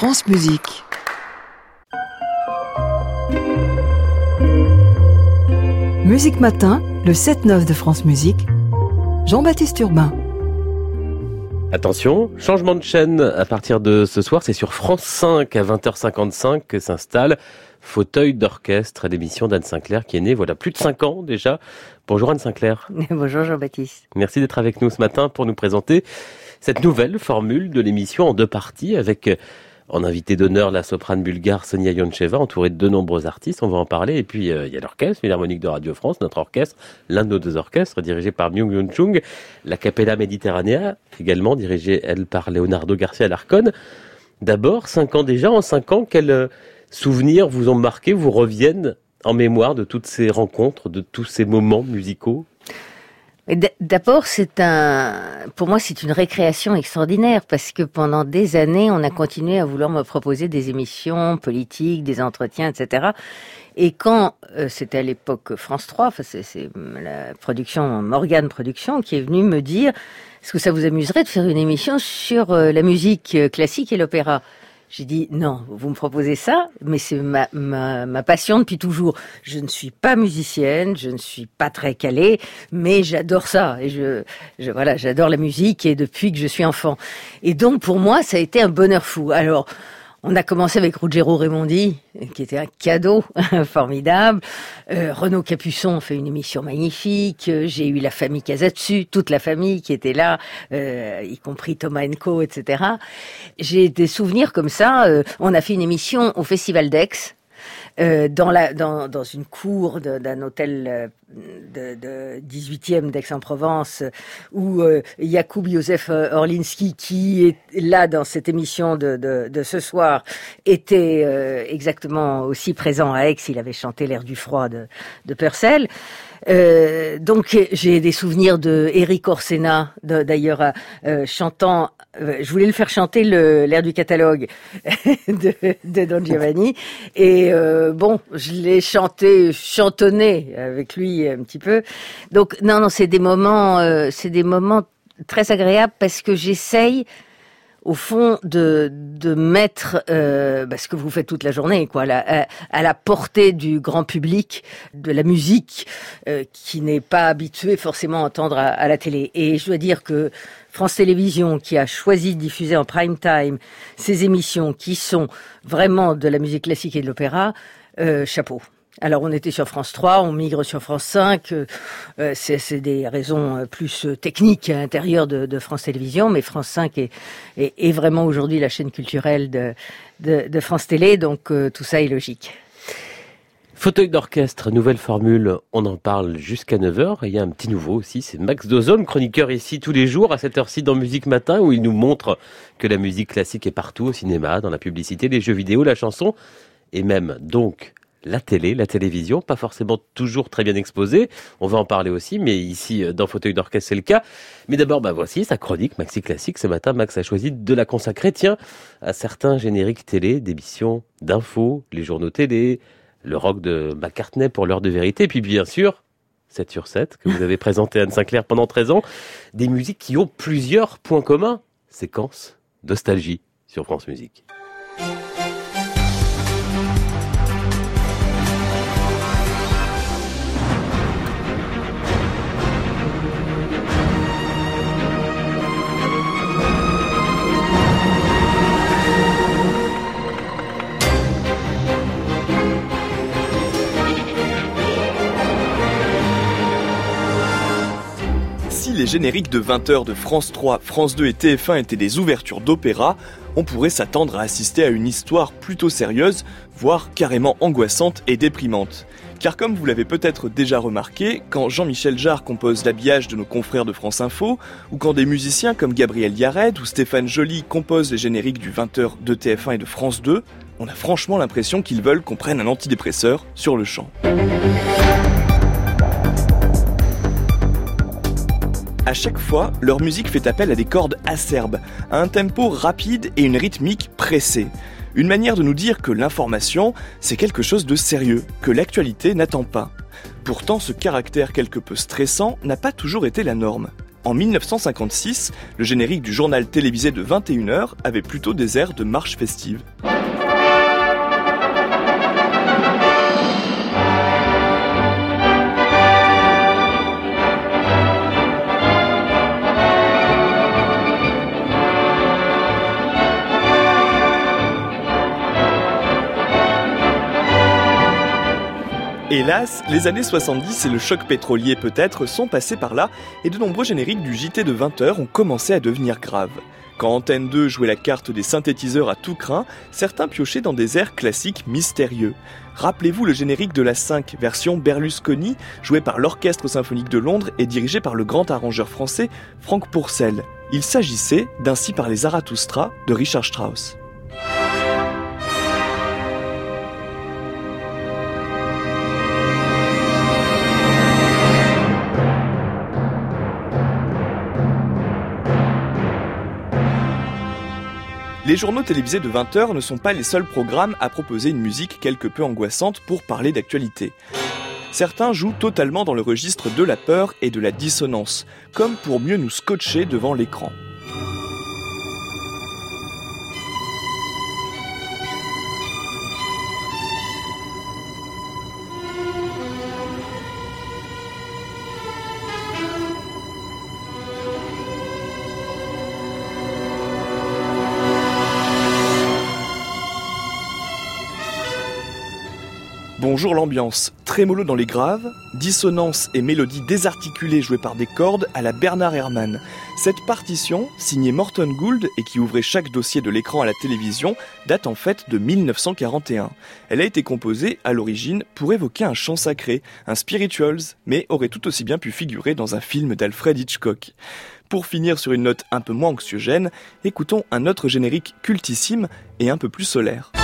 France Musique. Musique Matin, le 7-9 de France Musique. Jean-Baptiste Urbain. Attention, changement de chaîne à partir de ce soir, c'est sur France 5 à 20h55 que s'installe Fauteuil d'orchestre, l'émission d'Anne Sinclair qui est née voilà plus de 5 ans déjà. Bonjour Anne Sinclair. Bonjour Jean-Baptiste. Merci d'être avec nous ce matin pour nous présenter cette nouvelle formule de l'émission en 2 parties avec en invité d'honneur la soprane bulgare Sonia Yoncheva, entourée de nombreux artistes, on va en parler. Et puis il y a l'orchestre Philharmonique de Radio France, notre orchestre, l'un de nos 2 orchestres, dirigé par Myung-Yun Chung, la Capella Mediterranea, également dirigée, elle, par Leonardo Garcia Larcón. D'abord, 5 ans déjà, en 5 ans, quels souvenirs vous ont marqué, vous reviennent en mémoire de toutes ces rencontres, de tous ces moments musicaux? D'abord, pour moi, c'est une récréation extraordinaire parce que pendant des années, on a continué à vouloir me proposer des émissions politiques, des entretiens, etc. Et quand c'était à l'époque France 3, c'est la production Morgane Production qui est venue me dire: est-ce que ça vous amuserait de faire une émission sur la musique classique et l'opéra? J'ai dit non, vous me proposez ça, mais c'est ma passion depuis toujours. Je ne suis pas musicienne, je ne suis pas très calée, mais j'adore ça et voilà, j'adore la musique et depuis que je suis enfant. Et donc pour moi, ça a été un bonheur fou. Alors, on a commencé avec Ruggero Raimondi, qui était un cadeau formidable. Renaud Capuçon fait une émission magnifique. J'ai eu la famille Casatsu, toute la famille qui était là, y compris Thomas Enco, etc. J'ai des souvenirs comme ça. On a fait une émission au Festival d'Aix. Dans une cour d'un hôtel de 18e d'Aix-en-Provence où Jakub Józef Orlinski, qui est là dans cette émission de ce soir, était exactement aussi présent à Aix. Il avait chanté l'air du froid de Purcell. Donc j'ai des souvenirs de Eric Orsena, d'ailleurs chantant. Je voulais le faire chanter l'air du catalogue de Don Giovanni, et je l'ai chantonné avec lui un petit peu. Donc non, c'est des moments très agréables parce que j'essaye au fond de mettre ce que vous faites toute la journée, quoi, à la portée du grand public, de la musique qui n'est pas habitué forcément à entendre à la télé. Et je dois dire que France Télévisions, qui a choisi de diffuser en prime time ces émissions qui sont vraiment de la musique classique et de l'opéra, chapeau. Alors on était sur France 3, on migre sur France 5, c'est des raisons plus techniques à l'intérieur de France Télévisions, mais France 5 est vraiment aujourd'hui la chaîne culturelle de France Télé, donc tout ça est logique. Fauteuil d'orchestre, nouvelle formule, on en parle jusqu'à 9h. Et il y a un petit nouveau aussi, c'est Max Dozon, chroniqueur ici tous les jours à cette heure-ci dans Musique Matin, où il nous montre que la musique classique est partout, au cinéma, dans la publicité, les jeux vidéo, la chanson, et même donc la télévision, pas forcément toujours très bien exposée. On va en parler aussi, mais ici, dans Fauteuil d'orchestre, c'est le cas. Mais d'abord, voici sa chronique Maxi Classique. Ce matin, Max a choisi de la consacrer, à certains génériques télé, d'émissions, d'infos, les journaux télé, le rock de McCartney pour l'heure de vérité, et puis bien sûr, 7 sur 7, que vous avez présenté Anne Sinclair pendant 13 ans, des musiques qui ont plusieurs points communs. Séquence Nostalgie sur France Musique. Si les génériques de 20h de France 3, France 2 et TF1 étaient des ouvertures d'opéra, on pourrait s'attendre à assister à une histoire plutôt sérieuse, voire carrément angoissante et déprimante. Car comme vous l'avez peut-être déjà remarqué, quand Jean-Michel Jarre compose l'habillage de nos confrères de France Info, ou quand des musiciens comme Gabriel Yared ou Stéphane Joly composent les génériques du 20h de TF1 et de France 2, on a franchement l'impression qu'ils veulent qu'on prenne un antidépresseur sur le champ. À chaque fois, leur musique fait appel à des cordes acerbes, à un tempo rapide et une rythmique pressée. Une manière de nous dire que l'information, c'est quelque chose de sérieux, que l'actualité n'attend pas. Pourtant, ce caractère quelque peu stressant n'a pas toujours été la norme. En 1956, le générique du journal télévisé de 21h avait plutôt des airs de marche festive. Hélas, les années 70 et le choc pétrolier peut-être sont passés par là et de nombreux génériques du JT de 20h ont commencé à devenir graves. Quand Antenne 2 jouait la carte des synthétiseurs à tout crin, certains piochaient dans des airs classiques mystérieux. Rappelez-vous le générique de la 5, version Berlusconi, joué par l'Orchestre Symphonique de Londres et dirigé par le grand arrangeur français Franck Pourcel. Il s'agissait d'Ainsi parlait Zarathustra de Richard Strauss. Les journaux télévisés de 20h ne sont pas les seuls programmes à proposer une musique quelque peu angoissante pour parler d'actualité. Certains jouent totalement dans le registre de la peur et de la dissonance, comme pour mieux nous scotcher devant l'écran. Bonjour l'ambiance, trémolo dans les graves, dissonance et mélodie désarticulée jouée par des cordes à la Bernard Herrmann. Cette partition, signée Morton Gould et qui ouvrait chaque dossier de l'écran à la télévision, date en fait de 1941. Elle a été composée, à l'origine, pour évoquer un chant sacré, un spirituals, mais aurait tout aussi bien pu figurer dans un film d'Alfred Hitchcock. Pour finir sur une note un peu moins anxiogène, écoutons un autre générique cultissime et un peu plus solaire.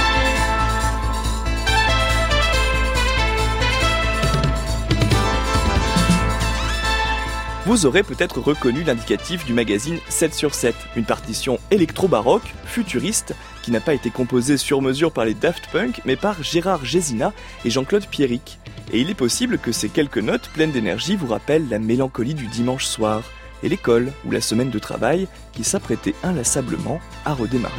Vous aurez peut-être reconnu l'indicatif du magazine 7/7, une partition électro-baroque, futuriste, qui n'a pas été composée sur mesure par les Daft Punk, mais par Gérard Gézina et Jean-Claude Pierrick. Et il est possible que ces quelques notes pleines d'énergie vous rappellent la mélancolie du dimanche soir, et l'école ou la semaine de travail qui s'apprêtait inlassablement à redémarrer.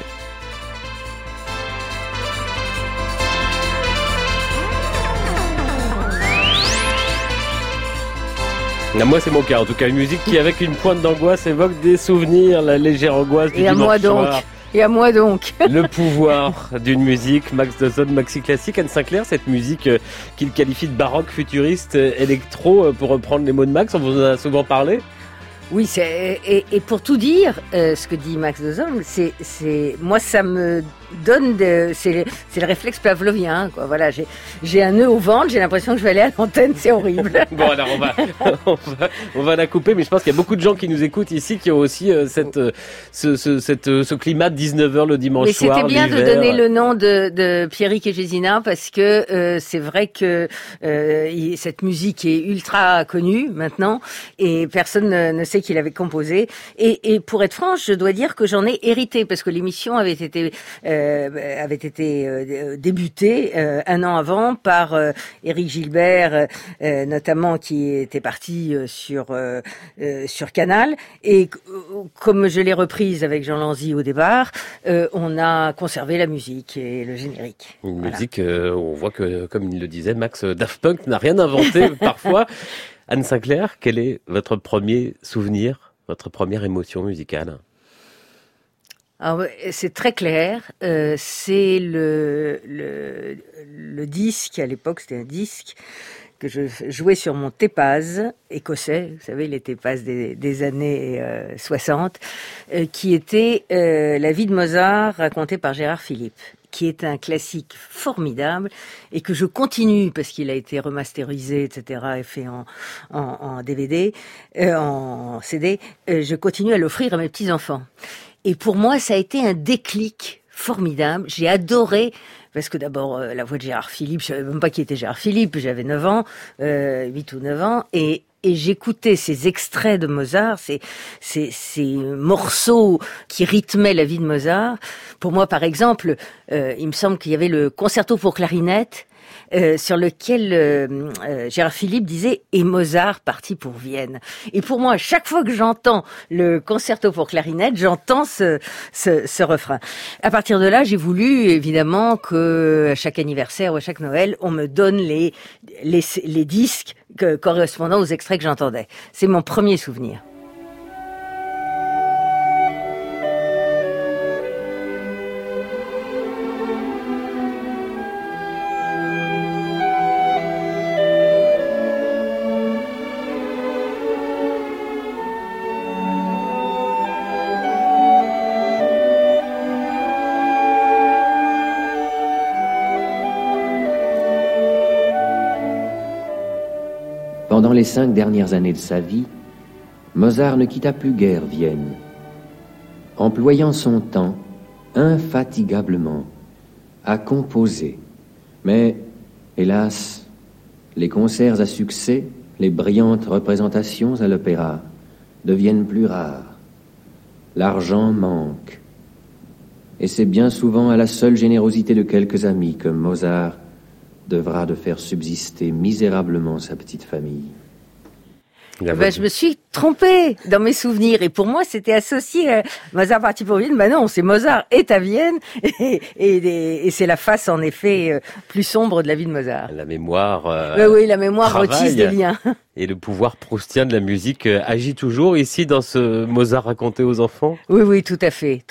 Moi c'est mon cas, en tout cas une musique qui avec une pointe d'angoisse évoque des souvenirs, la légère angoisse du dimanche soir. Et à moi donc. Le pouvoir d'une musique, Max Dawson, Maxi Classique, Anne Sinclair, cette musique qu'il qualifie de baroque, futuriste, électro, pour reprendre les mots de Max, on vous en a souvent parlé. Oui, et pour tout dire, ce que dit Max Dawson, c'est moi ça me donne c'est le réflexe pavlovien, quoi. Voilà, j'ai un nœud au ventre, j'ai l'impression que je vais aller à l'antenne, c'est horrible. Bon alors on va la couper, mais je pense qu'il y a beaucoup de gens qui nous écoutent ici qui ont aussi ce climat de 19h le dimanche soir. Mais c'était bien l'hiver. de donner le nom de Pierrick et Gézina parce que c'est vrai que cette musique est ultra connue maintenant et personne ne sait qui l'avait composée. Et pour être franche, je dois dire que j'en ai hérité parce que l'émission avait été débutée un an avant par Éric Gilbert, notamment qui était parti sur Canal. Et comme je l'ai reprise avec Jean Lanzy au départ, on a conservé la musique et le générique. Une musique, on voit que, comme il le disait, Max, Daft Punk n'a rien inventé parfois. Anne Sinclair, quel est votre premier souvenir, votre première émotion musicale ? Alors, c'est très clair. C'est le disque, à l'époque c'était un disque que je jouais sur mon Tépaz écossais, vous savez les Tépaz des années 60, qui était La vie de Mozart racontée par Gérard Philippe, qui est un classique formidable et que je continue parce qu'il a été remasterisé, etc., et fait en DVD, en CD. Je continue à l'offrir à mes petits enfants. Et pour moi, ça a été un déclic formidable. J'ai adoré, parce que d'abord, la voix de Gérard Philippe, je savais même pas qui était Gérard Philippe, j'avais 9 ans, 8 ou 9 ans, et j'écoutais ces extraits de Mozart, ces morceaux qui rythmaient la vie de Mozart. Pour moi, par exemple, il me semble qu'il y avait le concerto pour clarinette, sur lequel Gérard Philippe disait « Et Mozart parti pour Vienne ». Et pour moi, chaque fois que j'entends le concerto pour clarinette, j'entends ce refrain. À partir de là, j'ai voulu évidemment que à chaque anniversaire ou à chaque Noël, on me donne les disques correspondant aux extraits que j'entendais. C'est mon premier souvenir. Pendant les 5 dernières années de sa vie, Mozart ne quitta plus guère Vienne, employant son temps infatigablement à composer. Mais, hélas, les concerts à succès, les brillantes représentations à l'opéra deviennent plus rares. L'argent manque. Et c'est bien souvent à la seule générosité de quelques amis que Mozart devra de faire subsister misérablement sa petite famille. Je me suis trompée dans mes souvenirs et pour moi c'était associé à Mozart parti pour Vienne. Non, c'est Mozart est à Vienne et c'est la face en effet plus sombre de la vie de Mozart. La mémoire. Oui, la mémoire retisse des liens. Et le pouvoir proustien de la musique agit toujours ici dans ce Mozart raconté aux enfants. Oui, tout à fait.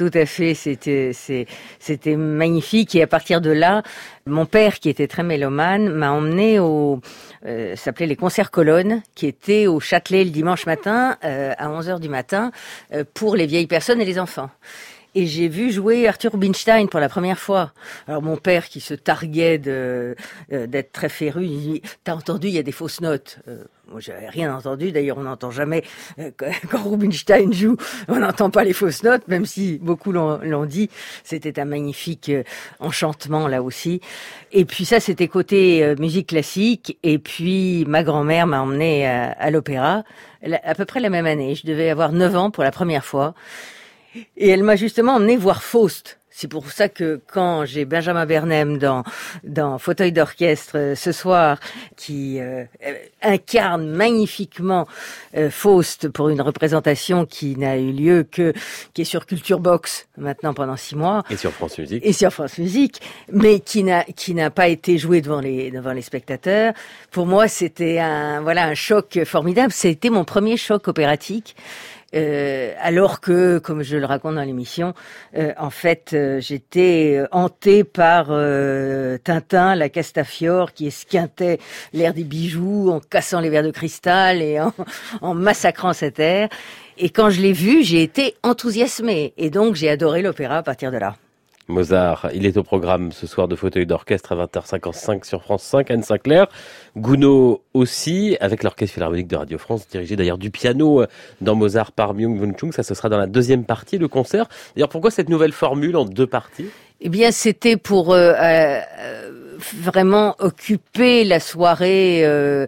C'était magnifique et à partir de là, mon père qui était très mélomane m'a emmené ça s'appelait les concerts colonnes, qui étaient au Châtelet le dimanche matin à 11h du matin pour les vieilles personnes et les enfants. Et j'ai vu jouer Arthur Rubinstein pour la première fois. Alors mon père qui se targuait d'être très féru, il dit « T'as entendu, il y a des fausses notes ». Moi, j'avais rien entendu. D'ailleurs, on n'entend jamais, quand Rubinstein joue, on n'entend pas les fausses notes, même si beaucoup l'ont dit. C'était un magnifique enchantement, là aussi. Et puis ça, c'était côté musique classique. Et puis, ma grand-mère m'a emmenée à l'opéra, à peu près la même année. Je devais avoir 9 ans pour la première fois. Et elle m'a justement emmenée voir Faust. C'est pour ça que quand j'ai Benjamin Bernheim dans Fauteuil d'orchestre ce soir, qui incarne magnifiquement Faust pour une représentation qui n'a eu lieu qui est sur Culture Box maintenant pendant 6 mois. Et sur France Musique. Et sur France Musique, mais qui n'a pas été joué devant les spectateurs. Pour moi, c'était un choc formidable. C'était mon premier choc opératique. Alors que, comme je le raconte dans l'émission, en fait, j'étais hantée par Tintin, la Castafiore, qui esquintait l'air des bijoux en cassant les verres de cristal et en massacrant cette air. Et quand je l'ai vu, j'ai été enthousiasmée. Et donc, j'ai adoré l'opéra à partir de là. Mozart, il est au programme ce soir de Fauteuil d'orchestre à 20h55 sur France 5, Anne Sinclair. Gounod aussi, avec l'Orchestre Philharmonique de Radio France, dirigé d'ailleurs du piano dans Mozart par Myung-Whun Chung. Ça, ce sera dans la deuxième partie, le concert. D'ailleurs, pourquoi cette nouvelle formule en 2 parties ? Eh bien, c'était pour vraiment occuper la soirée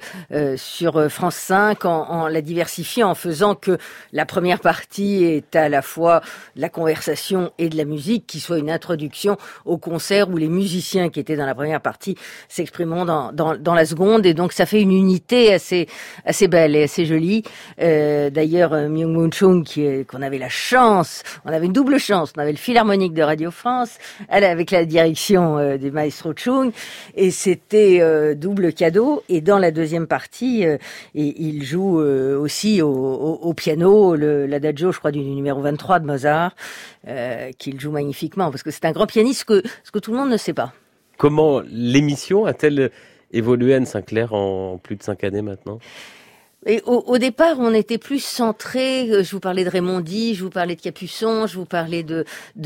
sur France 5 en la diversifiant, en faisant que la première partie est à la fois de la conversation et de la musique, qui soit une introduction au concert où les musiciens qui étaient dans la première partie s'exprimeront dans la seconde, et donc ça fait une unité assez belle et assez jolie. D'ailleurs, Myung-Whun Chung, qu'on avait la chance, on avait une double chance, on avait le Philharmonique de Radio France, avec la direction du maestro Chung, et c'était double cadeau. Et dans la deuxième partie, il joue aussi au piano l'adagio, je crois, du numéro 23 de Mozart, qu'il joue magnifiquement, parce que c'est un grand pianiste, ce que tout le monde ne sait pas. Comment l'émission a-t-elle évolué, Anne Sinclair, en plus de 5 années maintenant ? Et au départ, on était plus centré. Je vous parlais de Raymondi, je vous parlais de Capuçon, je vous parlais de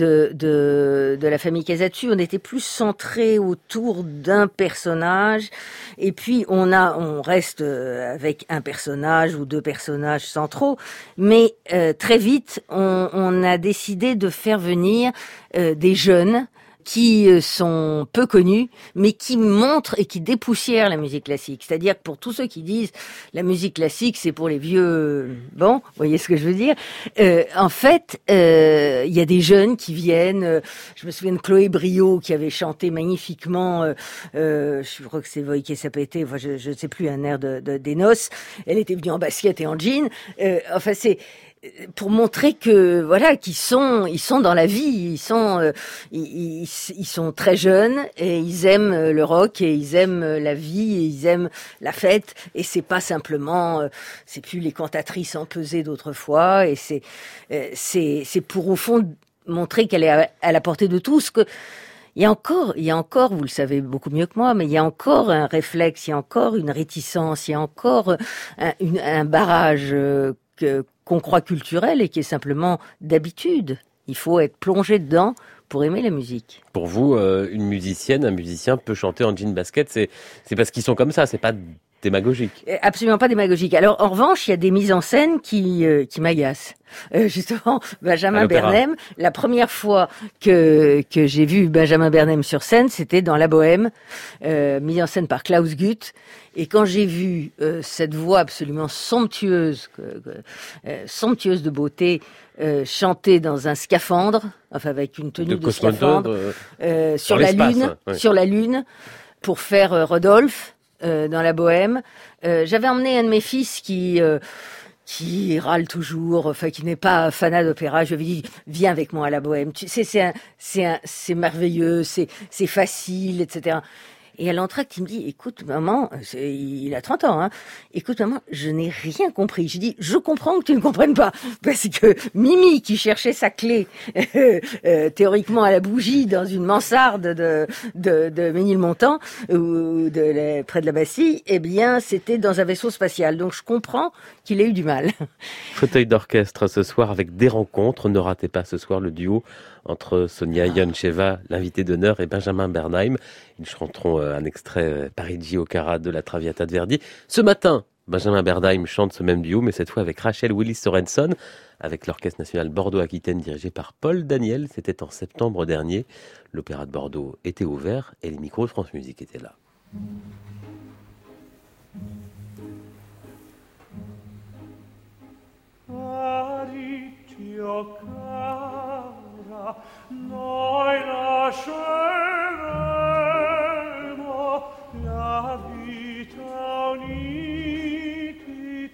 la famille Casatu. On était plus centré autour d'un personnage. Et puis on reste avec un personnage ou 2 personnages centraux. Mais très vite, on a décidé de faire venir des jeunes qui sont peu connus, mais qui montrent et qui dépoussièrent la musique classique. C'est-à-dire que pour tous ceux qui disent la musique classique, c'est pour les vieux, bon, vous voyez ce que je veux dire. En fait, il y a des jeunes qui viennent. Je me souviens de Chloé Briot qui avait chanté magnifiquement. Je crois que c'est Voïké Sapété. Enfin, je ne sais plus, un air des noces. Elle était venue en basket et en jean. Enfin, c'est pour montrer que voilà, ils sont dans la vie, ils sont très jeunes et ils aiment le rock et ils aiment la vie et ils aiment la fête, et c'est pas simplement c'est plus les cantatrices empesées d'autrefois, et c'est pour au fond montrer qu'elle est à la portée de tous, que il y a encore, vous le savez beaucoup mieux que moi, mais il y a encore un réflexe, il y a encore une réticence, il y a encore un barrage qu'on croit culturel et qui est simplement d'habitude. Il faut être plongé dedans pour aimer la musique. Pour vous, une musicienne, un musicien peut chanter en jean basket, c'est parce qu'ils sont comme ça, c'est pas démagogique. Absolument pas démagogique. Alors, en revanche, il y a des mises en scène qui m'agacent. Justement, Benjamin Bernheim, la première fois que j'ai vu Benjamin Bernheim sur scène, c'était dans La Bohème, mise en scène par Klaus Guth. Et quand j'ai vu cette voix absolument somptueuse de beauté, chanter dans un scaphandre, enfin avec une tenue de scaphandre, sur la Lune, pour faire Rodolphe dans La Bohème. J'avais emmené un de mes fils qui râle toujours, enfin qui n'est pas fanat d'opéra. Je lui ai dit, viens avec moi à La Bohème. C'est merveilleux, c'est facile, etc. Et à l'entracte, il me dit, écoute maman, il a 30 ans, hein. Écoute maman, je n'ai rien compris. J'ai dit, je comprends que tu ne comprennes pas. Parce que Mimi, qui cherchait sa clé, théoriquement à la bougie, dans une mansarde de Ménilmontant, ou près de la Bastille, eh bien, c'était dans un vaisseau spatial. Donc je comprends qu'il ait eu du mal. Fauteuil d'orchestre ce soir avec des rencontres. Ne ratez pas ce soir le duo entre Sonia Yoncheva, l'invité d'honneur, et Benjamin Bernheim. Ils chanteront un extrait Parigi au Cara de la Traviata de Verdi. Ce matin, Benjamin Bernheim chante ce même duo, mais cette fois avec Rachel Willis Sorenson, avec l'Orchestre National Bordeaux-Aquitaine dirigé par Paul Daniel. C'était en septembre dernier. L'Opéra de Bordeaux était ouvert et les micros de France Musique étaient là. Parigi au Cara, noi lasceremo la vita uniti,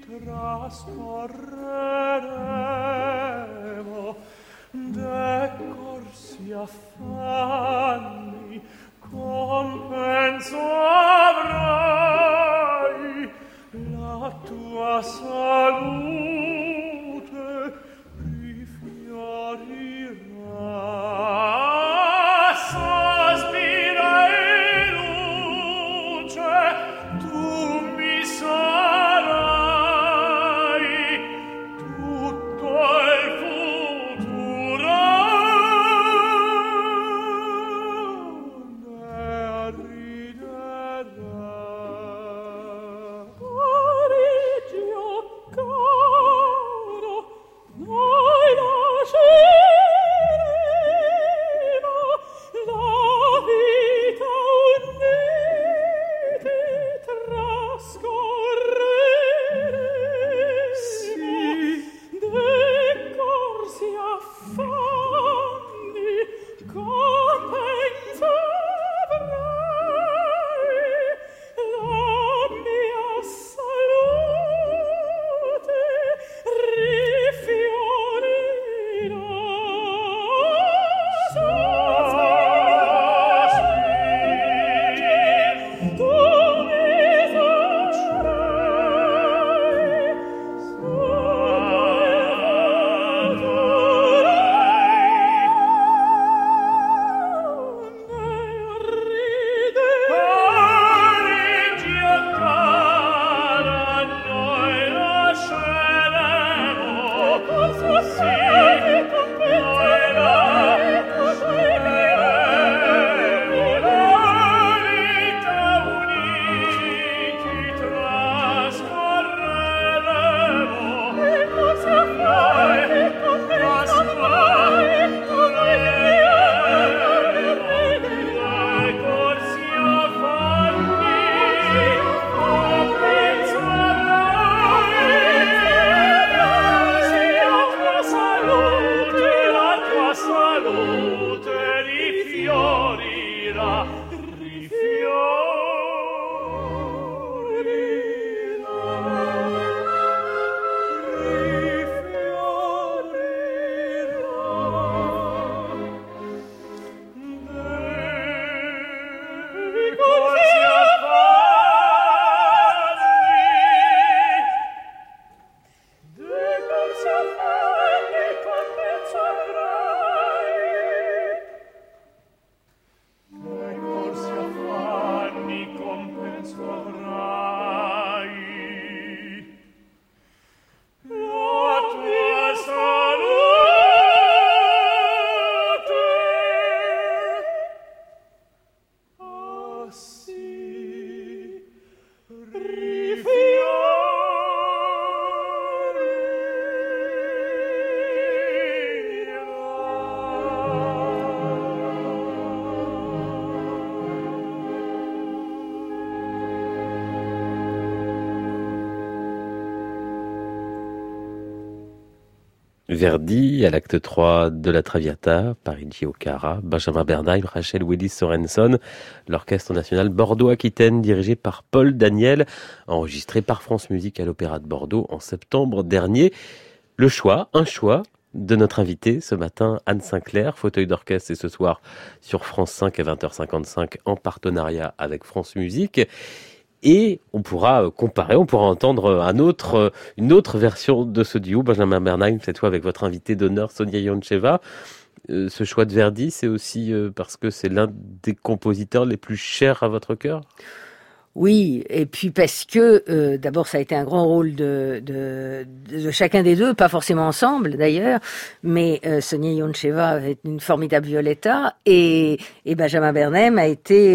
trascorreremo de corsi affanni, compenso avrai la tua salute rifiorirà. Sospira e luce, tu mi sarai tutto il futuro. Ne riderà. Parigi o Cara. Verdi, à l'acte 3 de la Traviata, Parigi Ocara, Benjamin Bernheim, Rachel Willis Sorenson, l'Orchestre National Bordeaux-Aquitaine, dirigé par Paul Daniel, enregistré par France Musique à l'Opéra de Bordeaux en septembre dernier. Un choix de notre invité ce matin, Anne Sinclair, fauteuil d'orchestre, c'est ce soir sur France 5 à 20h55 en partenariat avec France Musique. Et on pourra comparer, on pourra entendre une autre version de ce duo, Benjamin Bernheim, cette fois avec votre invité d'honneur, Sonia Yoncheva. Ce choix de Verdi, c'est aussi parce que c'est l'un des compositeurs les plus chers à votre cœur ? Oui, et puis parce que d'abord ça a été un grand rôle de chacun des deux, pas forcément ensemble d'ailleurs, mais Sonia Yoncheva est une formidable Violetta et Benjamin Bernheim a été,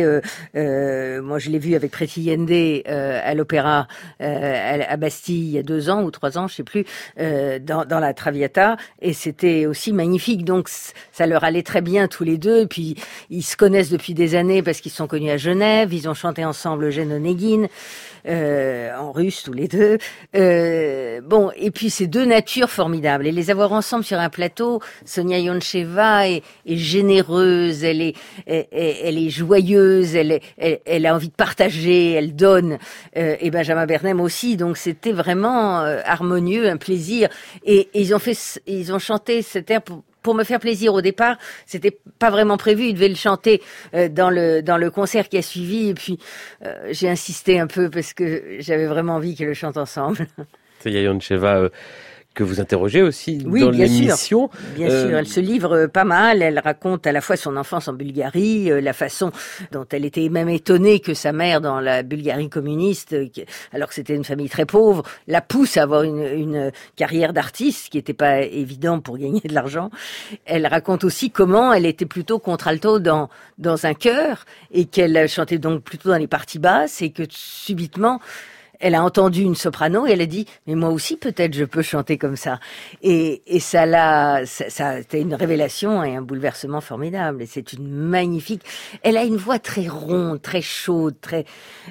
moi je l'ai vu avec Pretty Yende à l'opéra à Bastille il y a 2 ans ou 3 ans, je sais plus, dans la Traviata, et c'était aussi magnifique. Donc ça leur allait très bien tous les deux, et puis ils se connaissent depuis des années parce qu'ils se sont connus à Genève, ils ont chanté ensemble Onegin, en russe tous les deux. Bon, et puis c'est deux natures formidables. Et les avoir ensemble sur un plateau, Sonia Yoncheva est généreuse, elle est joyeuse, elle a envie de partager, elle donne. Et Benjamin Bernheim aussi. Donc c'était vraiment harmonieux, un plaisir. Et ils ont chanté cet air pour me faire plaisir. Au départ, c'était pas vraiment prévu. Ils devaient le chanter dans le concert qui a suivi. Et puis, j'ai insisté un peu parce que j'avais vraiment envie qu'ils le chantent ensemble. C'est Yoncheva que vous interrogez aussi oui, dans bien l'émission. Sûr. Bien sûr, elle se livre pas mal. Elle raconte à la fois son enfance en Bulgarie, la façon dont elle était même étonnée que sa mère, dans la Bulgarie communiste, alors que c'était une famille très pauvre, la pousse à avoir une carrière d'artiste, qui n'était pas évident pour gagner de l'argent. Elle raconte aussi comment elle était plutôt contralto dans un chœur et qu'elle chantait donc plutôt dans les parties basses et que subitement elle a entendu une soprano et elle a dit « Mais moi aussi, peut-être, je peux chanter comme ça. » Et ça a été une révélation et un bouleversement formidable. Et c'est une magnifique... Elle a une voix très ronde, très chaude, très...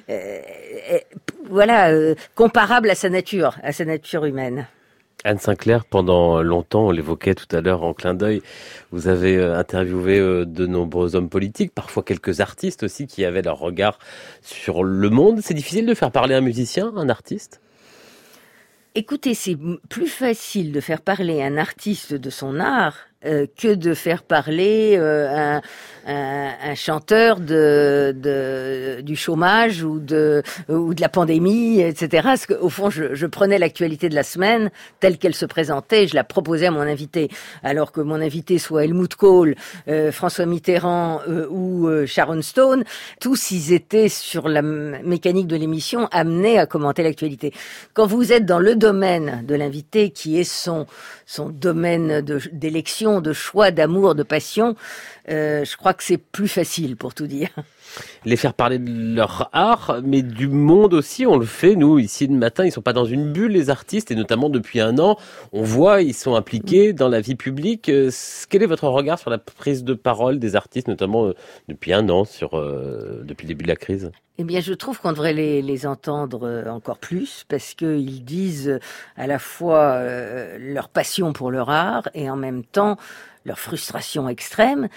comparable à sa nature humaine. Anne Sinclair, pendant longtemps, on l'évoquait tout à l'heure en clin d'œil, vous avez interviewé de nombreux hommes politiques, parfois quelques artistes aussi qui avaient leur regard sur le monde. C'est difficile de faire parler un musicien, un artiste ? Écoutez, c'est plus facile de faire parler un artiste de son art que de faire parler un chanteur du chômage ou de la pandémie, etc. Parce qu'au fond, je prenais l'actualité de la semaine telle qu'elle se présentait et je la proposais à mon invité. Alors que mon invité soit Helmut Kohl, François Mitterrand ou Sharon Stone, tous ils étaient sur la mécanique de l'émission amenés à commenter l'actualité. Quand vous êtes dans le domaine de l'invité qui est son domaine d'élection, de choix, d'amour, de passion, je crois que c'est plus facile pour tout dire. Les faire parler de leur art, mais du monde aussi, on le fait, nous, ici le matin, ils sont pas dans une bulle, les artistes, et notamment depuis 1 an, on voit, ils sont impliqués dans la vie publique. Quel est votre regard sur la prise de parole des artistes, notamment depuis 1 an, depuis le début de la crise ? Eh bien, je trouve qu'on devrait les entendre encore plus parce qu'ils disent à la fois leur passion pour leur art et en même temps leur frustration extrême.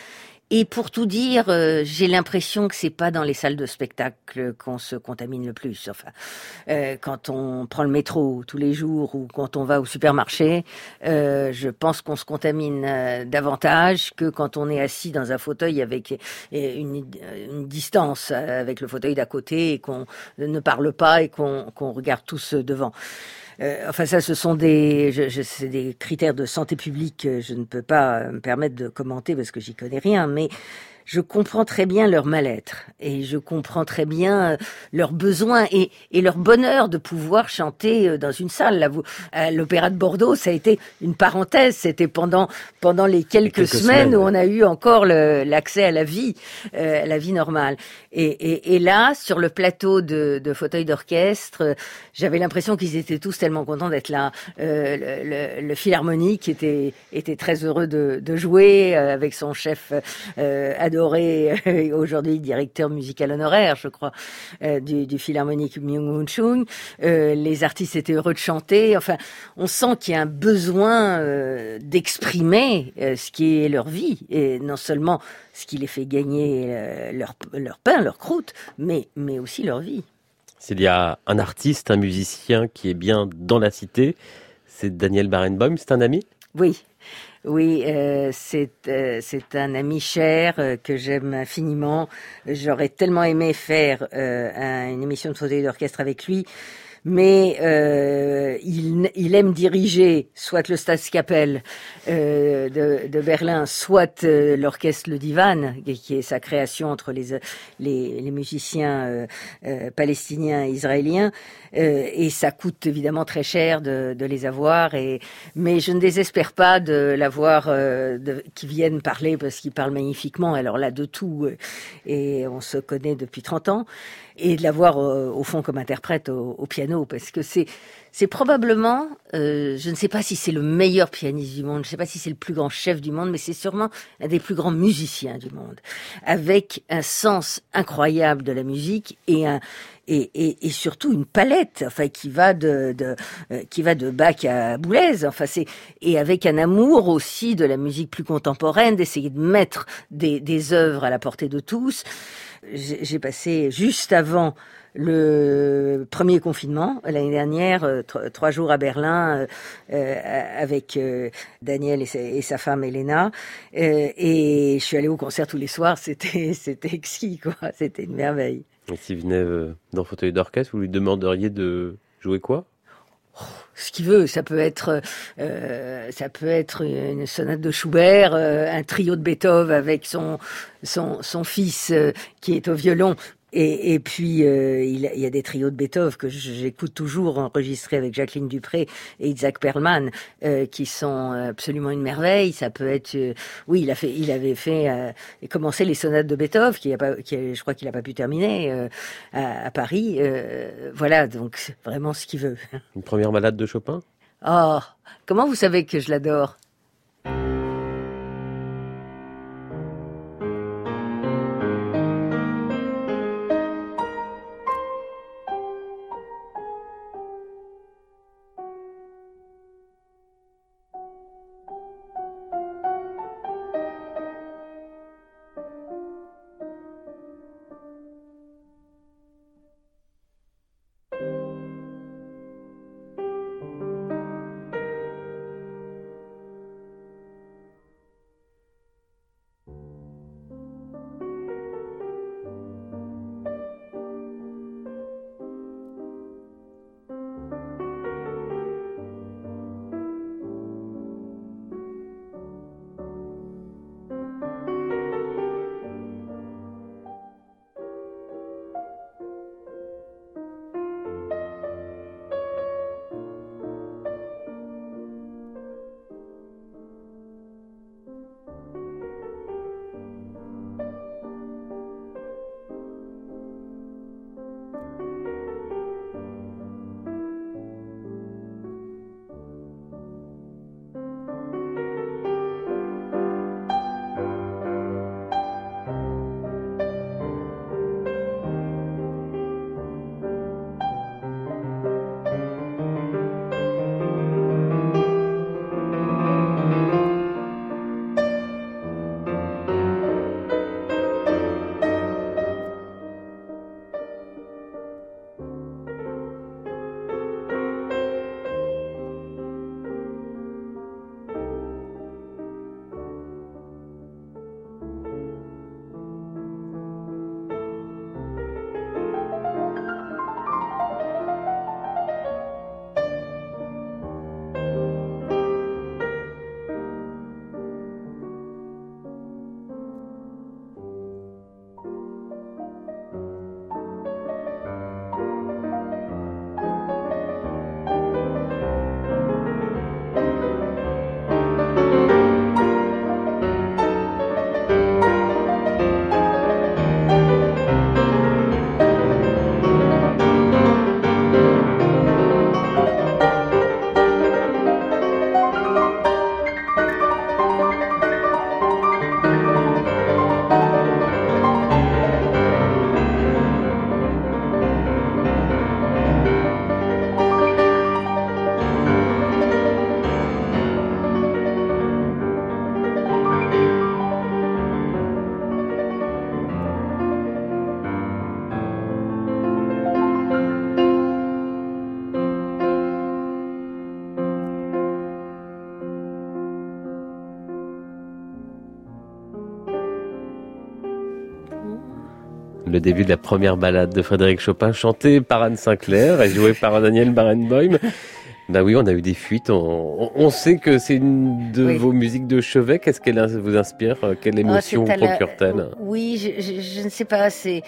Et pour tout dire, j'ai l'impression que c'est pas dans les salles de spectacle qu'on se contamine le plus. Enfin, quand on prend le métro tous les jours ou quand on va au supermarché, je pense qu'on se contamine davantage que quand on est assis dans un fauteuil avec une distance avec le fauteuil d'à côté et qu'on ne parle pas et qu'on regarde tous devant. Enfin, ça, ce sont c'est des critères de santé publique. Je ne peux pas me permettre de commenter parce que j'y connais rien, mais je comprends très bien leur mal-être et je comprends très bien leurs besoins et leur bonheur de pouvoir chanter dans une salle. Là, à l'Opéra de Bordeaux, ça a été une parenthèse. C'était pendant les quelques semaines où on a eu encore l'accès à la vie normale. Et là, sur le plateau de fauteuil d'orchestre, j'avais l'impression qu'ils étaient tous tellement contents d'être là. Le philharmonique était très heureux de jouer avec son chef adoré, aujourd'hui directeur musical honoraire, je crois, du philharmonique Myung-Whun Chung. Les artistes étaient heureux de chanter. Enfin, on sent qu'il y a un besoin d'exprimer ce qui est leur vie, et non seulement ce qui les fait gagner leur pain, leur croûte, mais aussi leur vie. S'il y a un artiste, un musicien qui est bien dans la cité, c'est Daniel Barenboim, c'est un ami ? Oui, c'est un ami cher que j'aime infiniment. J'aurais tellement aimé faire une émission de fauteuil d'orchestre avec lui, mais il aime diriger soit le Staatskapelle de Berlin, soit l'orchestre Le Divan, qui est sa création entre les musiciens palestiniens et israéliens, et ça coûte évidemment très cher de les avoir, mais je ne désespère pas de l'avoir, qu'ils viennent parler parce qu'ils parlent magnifiquement, alors là de tout, et on se connaît depuis 30 ans, et de l'avoir au fond comme interprète au piano, parce que c'est probablement, je ne sais pas si c'est le meilleur pianiste du monde, je ne sais pas si c'est le plus grand chef du monde, mais c'est sûrement un des plus grands musiciens du monde, avec un sens incroyable de la musique et surtout une palette, enfin qui va de Bach à Boulez, enfin et avec un amour aussi de la musique plus contemporaine, d'essayer de mettre des œuvres à la portée de tous. J'ai passé juste avant le premier confinement l'année dernière 3 jours à Berlin avec Daniel et sa femme Elena, et je suis allée au concert tous les soirs. C'était exquis, quoi. C'était une merveille. Et s'il venait dans le fauteuil d'orchestre, vous lui demanderiez de jouer quoi ? Ce qu'il veut, ça peut être une sonate de Schubert, un trio de Beethoven avec son fils qui est au violon. Et puis il y a des trios de Beethoven que j'écoute toujours, enregistrés avec Jacqueline Dupré et Isaac Perlman, qui sont absolument une merveille. Ça peut être, oui, il avait fait commencé les sonates de Beethoven, je crois qu'il a pas pu terminer à Paris. Voilà, donc vraiment ce qu'il veut. Une première balade de Chopin ? Oh, comment vous savez que je l'adore ? Le début de la première ballade de Frédéric Chopin, chantée par Anne Sinclair et jouée par Daniel Barenboim. Bah oui, on a eu des fuites. On sait que c'est une de vos musiques de chevet. Qu'est-ce qu'elle vous inspire? Quelle émotion vous procure-t-elle? Oui, je ne sais pas. C'est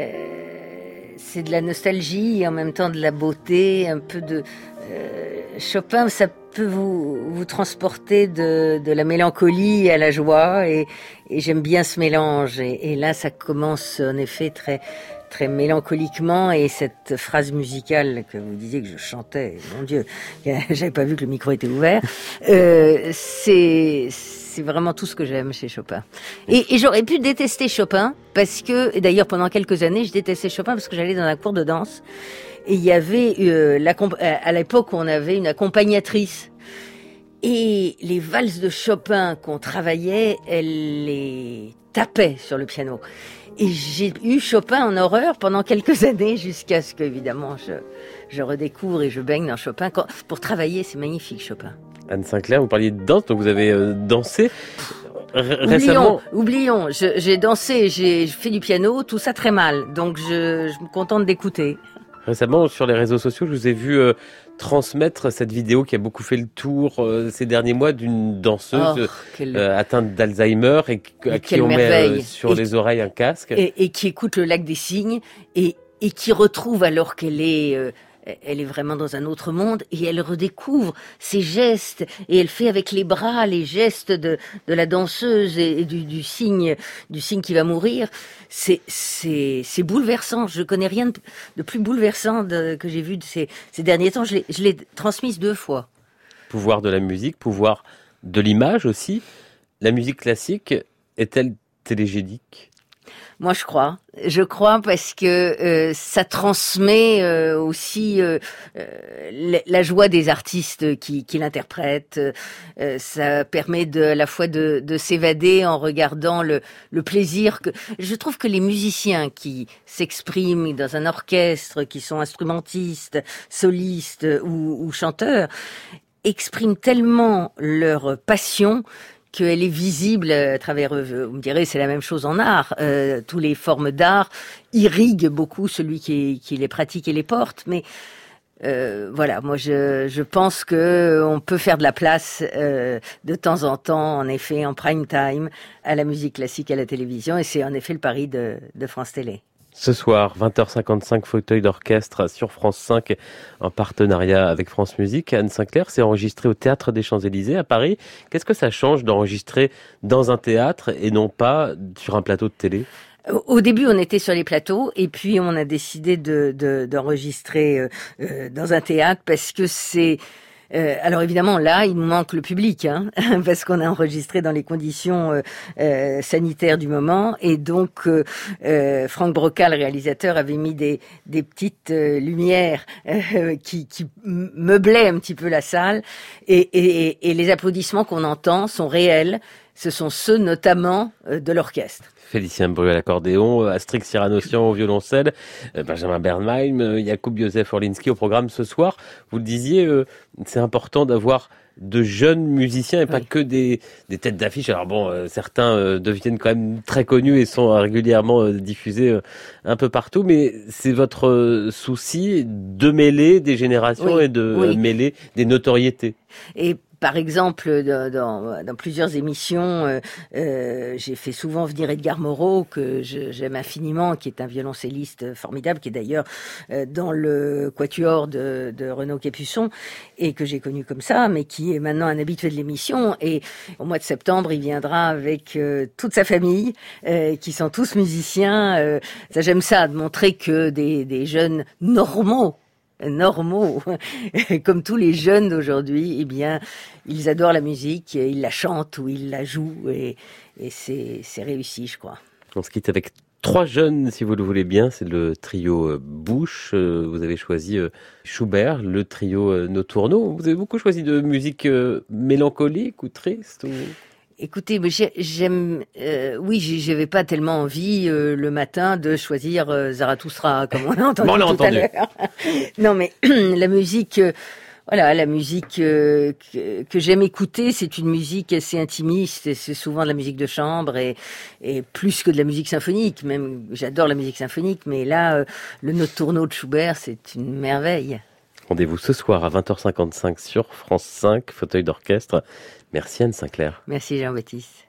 de la nostalgie et en même temps de la beauté, un peu de Chopin. Ça peut vous transporter de la mélancolie à la joie et j'aime bien ce mélange. Et là, ça commence en effet très mélancoliquement, et cette phrase musicale que vous disiez que je chantais, mon Dieu, j'avais pas vu que le micro était ouvert, c'est vraiment tout ce que j'aime chez Chopin. Et j'aurais pu détester Chopin, parce que, et d'ailleurs pendant quelques années, je détestais Chopin parce que j'allais dans un cours de danse, et il y avait, à l'époque, on avait une accompagnatrice. Et les valses de Chopin qu'on travaillait, elle les tapait sur le piano. Et j'ai eu Chopin en horreur pendant quelques années, jusqu'à ce que, évidemment, je redécouvre et je baigne dans Chopin. Pour travailler, c'est magnifique, Chopin. Anne Sinclair, vous parliez de danse, donc vous avez dansé récemment. Oublions. J'ai dansé, j'ai fait du piano, tout ça très mal. Donc je me contente d'écouter. Récemment, sur les réseaux sociaux, je vous ai vu transmettre cette vidéo qui a beaucoup fait le tour ces derniers mois d'une danseuse atteinte d'Alzheimer et à qui on met sur les oreilles un casque. Et qui écoute le lac des cygnes et qui retrouve, alors qu'elle est... elle est vraiment dans un autre monde, et elle redécouvre ses gestes, et elle fait avec les bras les gestes de la danseuse et du cygne qui va mourir. C'est bouleversant. Je connais rien de plus bouleversant que j'ai vu de ces derniers temps. Je l'ai transmise 2 fois. Pouvoir de la musique, pouvoir de l'image aussi. La musique classique est-elle télégénique ? Moi, je crois parce que ça transmet aussi la joie des artistes qui l'interprètent. Ça permet à la fois de s'évader en regardant le plaisir que je trouve que les musiciens qui s'expriment dans un orchestre, qui sont instrumentistes, solistes ou chanteurs, expriment tellement leur passion qu'elle est visible à travers eux. Vous me direz, c'est la même chose en art. Toutes les formes d'art irriguent beaucoup celui qui les pratique et les porte. Mais voilà, moi je pense que on peut faire de la place de temps en temps, en effet, en prime time, à la musique classique à la télévision. Et c'est en effet le pari de France Télé. Ce soir, 20h55, fauteuil d'orchestre sur France 5 en partenariat avec France Musique. Anne Sinclair, c'est enregistré au Théâtre des Champs-Élysées à Paris. Qu'est-ce que ça change d'enregistrer dans un théâtre et non pas sur un plateau de télé ? Au début, on était sur les plateaux et puis on a décidé d'enregistrer dans un théâtre parce que c'est... alors évidemment, là, il nous manque le public, parce qu'on a enregistré dans les conditions sanitaires du moment, et donc Franck Brocal, réalisateur, avait mis des petites lumières qui meublaient un petit peu la salle, et les applaudissements qu'on entend sont réels. Ce sont ceux notamment de l'orchestre. Félicien Bru à l'accordéon, Astrix Cyranossian au violoncelle, Benjamin Bernheim, Jakub Józef Orlinski au programme ce soir. Vous le disiez, c'est important d'avoir de jeunes musiciens et pas que des têtes d'affiche. Alors bon, certains deviennent quand même très connus et sont régulièrement diffusés un peu partout, mais c'est votre souci de mêler des générations et de mêler des notoriétés. Et par exemple, dans plusieurs émissions, j'ai fait souvent venir Edgar Moreau, que j'aime infiniment, qui est un violoncelliste formidable, qui est d'ailleurs dans le quatuor de Renaud Capuçon, et que j'ai connu comme ça, mais qui est maintenant un habitué de l'émission. Et au mois de septembre, il viendra avec toute sa famille, qui sont tous musiciens. Ça, j'aime ça, de montrer que des jeunes normaux, comme tous les jeunes d'aujourd'hui, eh bien, ils adorent la musique, ils la chantent ou ils la jouent, et c'est réussi, je crois. On se quitte avec 3 jeunes, si vous le voulez bien. C'est le trio Bouche. Vous avez choisi Schubert, le trio Nos Tourneaux. Vous avez beaucoup choisi de musique mélancolique ou triste ou... Écoutez, j'aime. Oui, j'avais pas tellement envie le matin de choisir Zarathustra, comme on a entendu tout à l'heure. Non, mais la musique. Voilà, la musique que j'aime écouter, c'est une musique assez intimiste, et c'est souvent de la musique de chambre et plus que de la musique symphonique. Même, j'adore la musique symphonique, mais là, le Notturno de Schubert, c'est une merveille. Rendez-vous ce soir à 20h55 sur France 5, fauteuil d'orchestre. Merci Anne Sinclair. Merci Jean-Baptiste.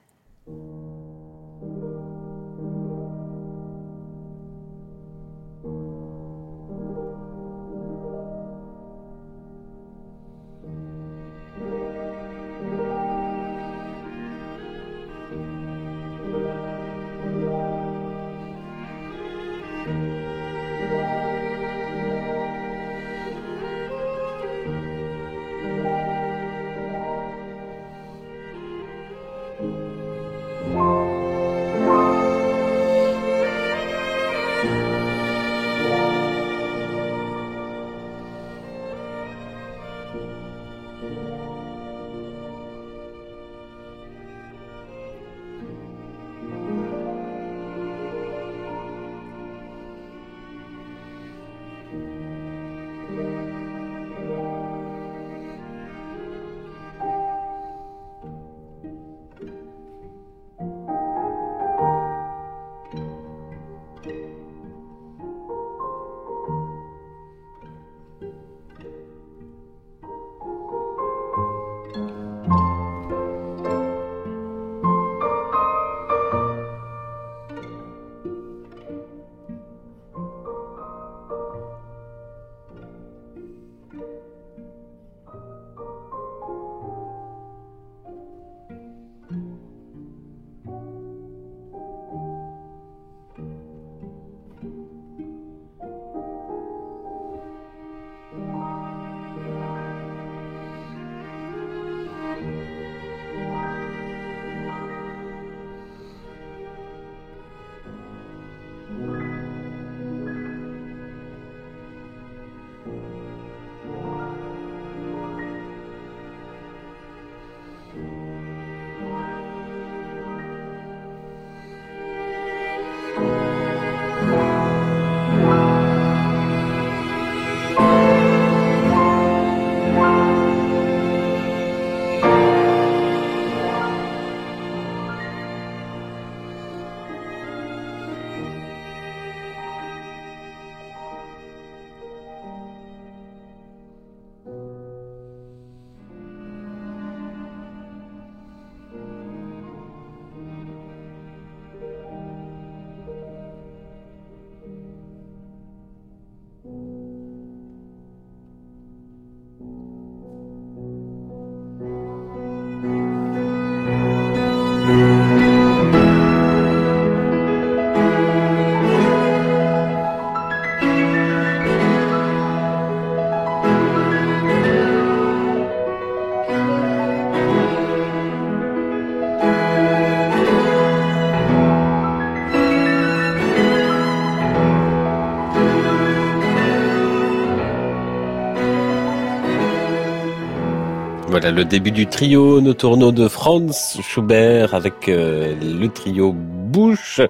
Voilà le début du trio Notturno de Franz Schubert avec le trio Busch,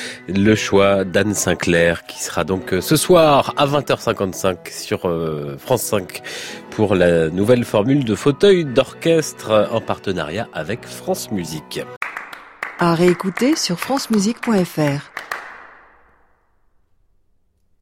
le choix d'Anne Sinclair qui sera donc ce soir à 20h55 sur France 5 pour la nouvelle formule de fauteuil d'orchestre en partenariat avec France Musique. À réécouter sur francemusique.fr.